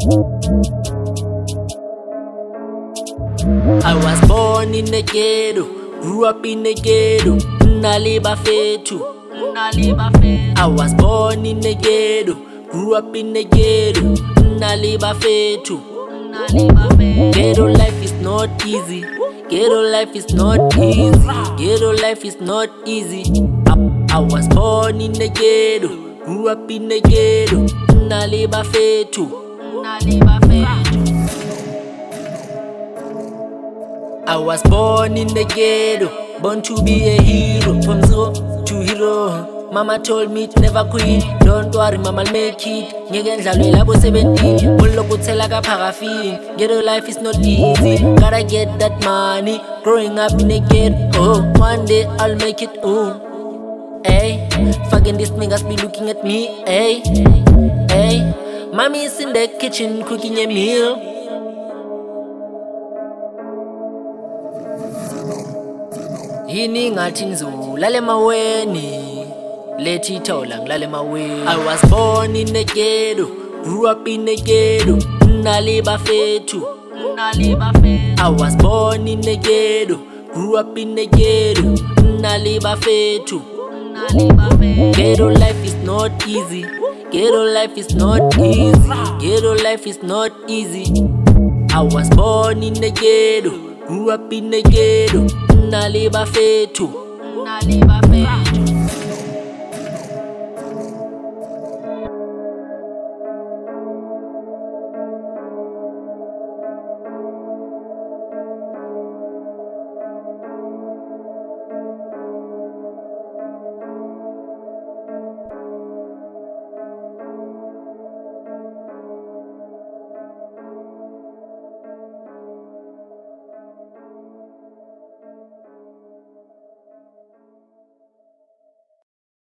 I was born in the ghetto, grew up in the ghetto, Naliba Fetu. I was born in the ghetto, grew up in the ghetto, Naliba Fetu. Ghetto life is not easy, ghetto life is not easy, ghetto life is not easy. I was born in the ghetto, grew up in the ghetto, Naliba Fetu. I was born in the ghetto, born to be a hero. From zero to hero. Mama told me to never quit. Don't worry, mama, I'll make it. Ngeke ndlalwe labo 17. Bolokuthela ka paraffin. Ghetto life is not easy. Gotta get that money. Growing up in the ghetto, one day I'll make it. Hey, fucking these niggas be looking at me. Hey, mommy is in the kitchen cooking a meal. Yini ngathi ngizulala emaweni lethi thola ngilala emaweni. I was born in the ghetto, grew up in the ghetto, Naliba Fetu. I was born in the ghetto, grew up in the ghetto, Naliba Fetu. Ghetto life is not easy, ghetto life is not easy, ghetto life is not easy. I was born in the ghetto, grew up in the ghetto, Naliba Fetu.